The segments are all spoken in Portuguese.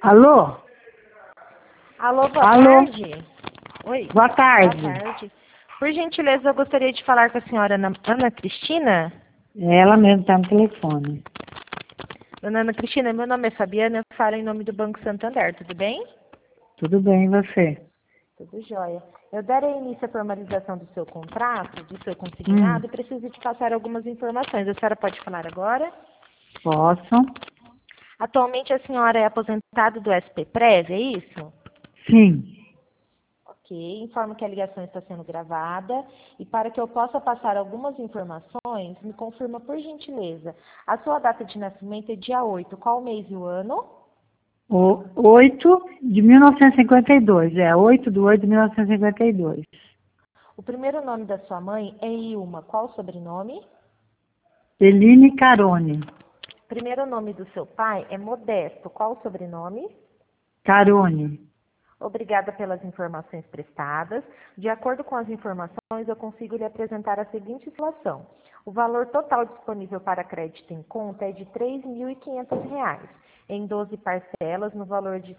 Alô? Alô, boa Alô? tarde. Oi. Boa tarde. Boa tarde. Por gentileza, eu gostaria de falar com a senhora Ana Cristina. Ela mesmo está no telefone. Dona Ana Cristina, meu nome é Fabiana, eu falo em nome do Banco Santander, tudo bem? Tudo bem, e você? Tudo jóia. Eu darei início à formalização do seu contrato, do seu consignado, e preciso te passar algumas informações. A senhora pode falar agora? Posso? Atualmente a senhora é aposentada do SPPREV, é isso? Sim. Ok, informo que a ligação está sendo gravada e para que eu possa passar algumas informações, me confirma por gentileza. A sua data de nascimento é dia 8. Qual o mês e o ano? O 8 de 1952. É 8/8/1952. O primeiro nome da sua mãe é Ilma. Qual o sobrenome? Eline Carone. O primeiro nome do seu pai é Modesto. Qual o sobrenome? Carone. Obrigada pelas informações prestadas. De acordo com as informações, eu consigo lhe apresentar a seguinte situação. O valor total disponível para crédito em conta é de R$ 3.500, em 12 parcelas, no valor de R$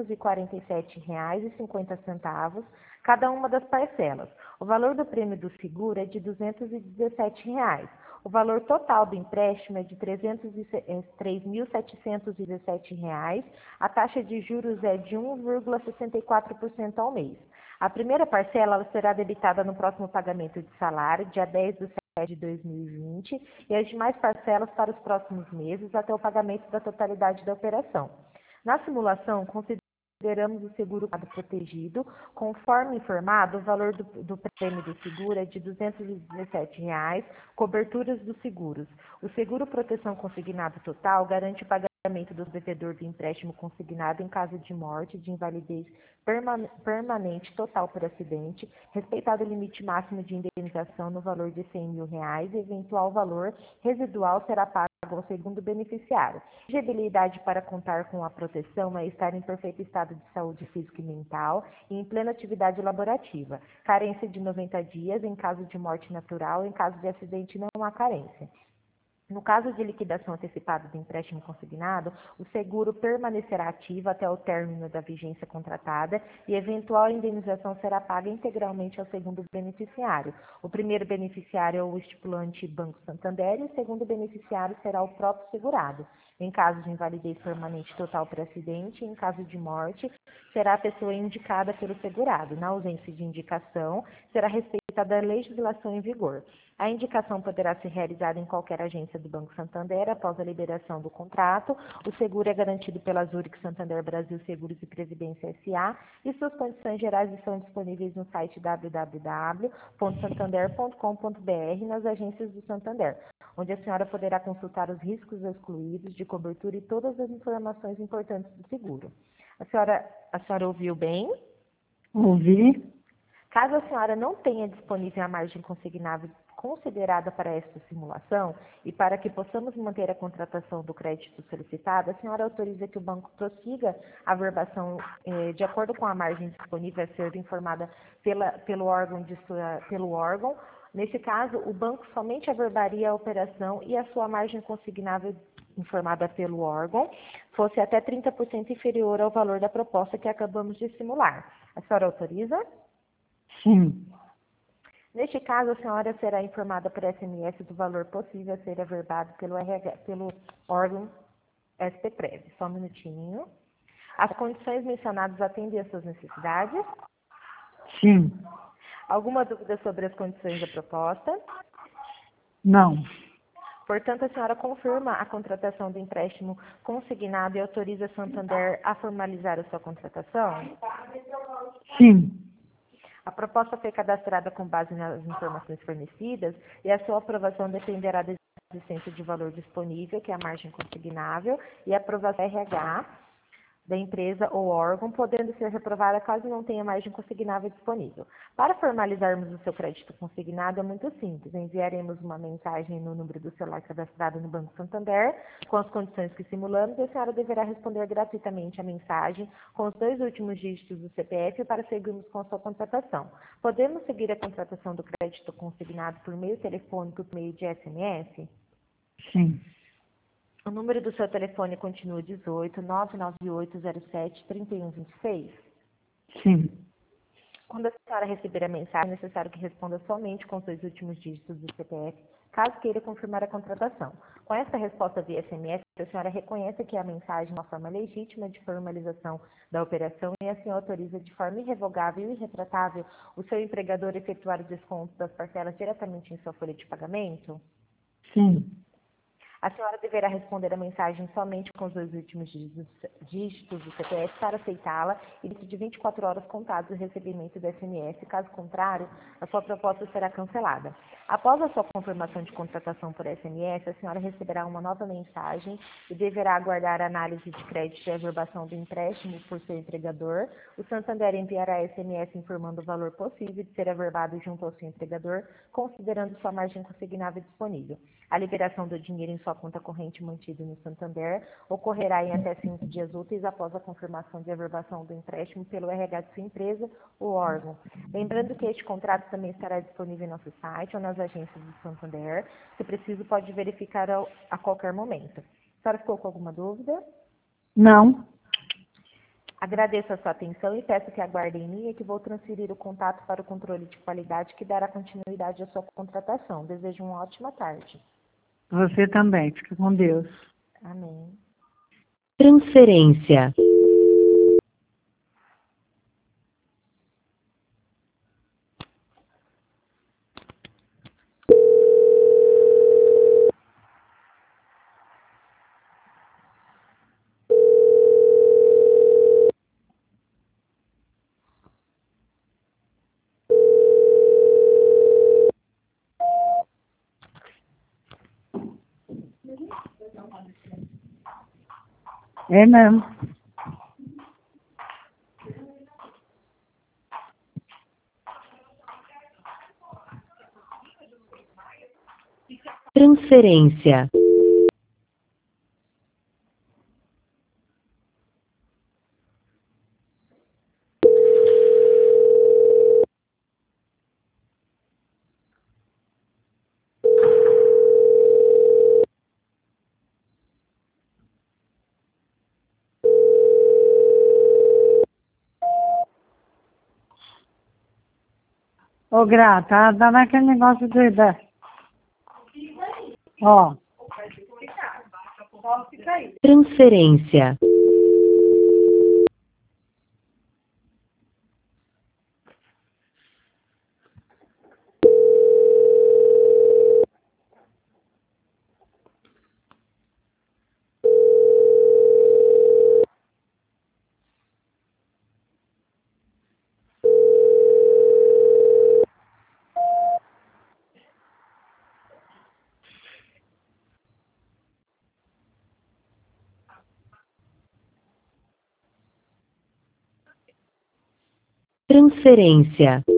347,50, cada uma das parcelas. O valor do prêmio do seguro é de R$ 217. O valor total do empréstimo é de R$ 3.717. A taxa de juros é de 1,64% ao mês. A primeira parcela ela será debitada no próximo pagamento de salário, dia 10/7/2020, e as demais parcelas para os próximos meses, até o pagamento da totalidade da operação. Na simulação, consideramos o seguro protegido. Conforme informado, o valor do prêmio do seguro é de R$ 217, coberturas dos seguros. O seguro proteção consignado total garante o pagamento do devedor do empréstimo consignado em caso de morte, de invalidez permanente total por acidente, respeitado o limite máximo de indenização no valor de R$ 100.000, e eventual valor residual será pago ao segundo beneficiário. Elegibilidade para contar com a proteção é estar em perfeito estado de saúde física e mental e em plena atividade laborativa. Carência de 90 dias em caso de morte natural, em caso de acidente não há carência. No caso de liquidação antecipada do empréstimo consignado, o seguro permanecerá ativo até o término da vigência contratada e eventual indenização será paga integralmente ao segundo beneficiário. O primeiro beneficiário é o estipulante Banco Santander e o segundo beneficiário será o próprio segurado. Em caso de invalidez permanente total por acidente, em caso de morte, será a pessoa indicada pelo segurado. Na ausência de indicação, será respeitada a legislação em vigor. A indicação poderá ser realizada em qualquer agência do Banco Santander após a liberação do contrato. O seguro é garantido pela Zurich Santander Brasil Seguros e Previdência S.A. e suas condições gerais estão disponíveis no site www.santander.com.br nas agências do Santander, onde a senhora poderá consultar os riscos excluídos de cobertura e todas as informações importantes do seguro. A senhora ouviu bem? Ouvi? Caso a senhora não tenha disponível a margem consignável considerada para esta simulação e para que possamos manter a contratação do crédito solicitado, a senhora autoriza que o banco prossiga a verbação de acordo com a margem disponível a ser informada pelo órgão. Nesse caso, o banco somente averbaria a operação e a sua margem consignável informada pelo órgão fosse até 30% inferior ao valor da proposta que acabamos de simular. A senhora autoriza? Sim. Neste caso, a senhora será informada por SMS do valor possível a ser averbado pelo órgão SPPREV. Só um minutinho. As condições mencionadas atendem às suas necessidades? Sim. Alguma dúvida sobre as condições da proposta? Não. Portanto, a senhora confirma a contratação do empréstimo consignado e autoriza a Santander a formalizar a sua contratação? Sim. A proposta foi cadastrada com base nas informações fornecidas e a sua aprovação dependerá da existência de valor disponível, que é a margem consignável, e a aprovação RH da empresa ou órgão, podendo ser reprovada caso não tenha margem consignável disponível. Para formalizarmos o seu crédito consignado é muito simples. Enviaremos uma mensagem no número do celular cadastrado no Banco Santander, com as condições que simulamos, e a senhora deverá responder gratuitamente a mensagem com os 2 últimos dígitos do CPF para seguirmos com a sua contratação. Podemos seguir a contratação do crédito consignado por meio telefônico e por meio de SMS? Sim. O número do seu telefone continua 18 99807 3126. Sim. Quando a senhora receber a mensagem, é necessário que responda somente com os 2 últimos dígitos do CPF, caso queira confirmar a contratação. Com essa resposta via SMS, a senhora reconhece que a mensagem é uma forma legítima de formalização da operação e assim autoriza de forma irrevogável e irretratável o seu empregador a efetuar o desconto das parcelas diretamente em sua folha de pagamento? Sim. A senhora deverá responder a mensagem somente com os 2 últimos dígitos do CPF para aceitá-la e dentro de 24 horas contadas do recebimento do SMS. Caso contrário, a sua proposta será cancelada. Após a sua confirmação de contratação por SMS, a senhora receberá uma nova mensagem e deverá aguardar a análise de crédito e averbação do empréstimo por seu empregador. O Santander enviará SMS informando o valor possível de ser averbado junto ao seu empregador, considerando sua margem consignável disponível. A liberação do dinheiro em sua conta corrente mantida no Santander ocorrerá em até 5 dias úteis após a confirmação de averbação do empréstimo pelo RH de sua empresa ou órgão. Lembrando que este contrato também estará disponível em nosso site ou nas agências do Santander. Se preciso, pode verificar a qualquer momento. A senhora ficou com alguma dúvida? Não. Agradeço a sua atenção e peço que aguarde em linha que vou transferir o contato para o controle de qualidade que dará continuidade à sua contratação. Desejo uma ótima tarde. Você também. Fica com Deus. Amém. Transferência. É mesmo. Transferência. Ô, Grata, dá naquele negócio Ó. Transferência. Transferência.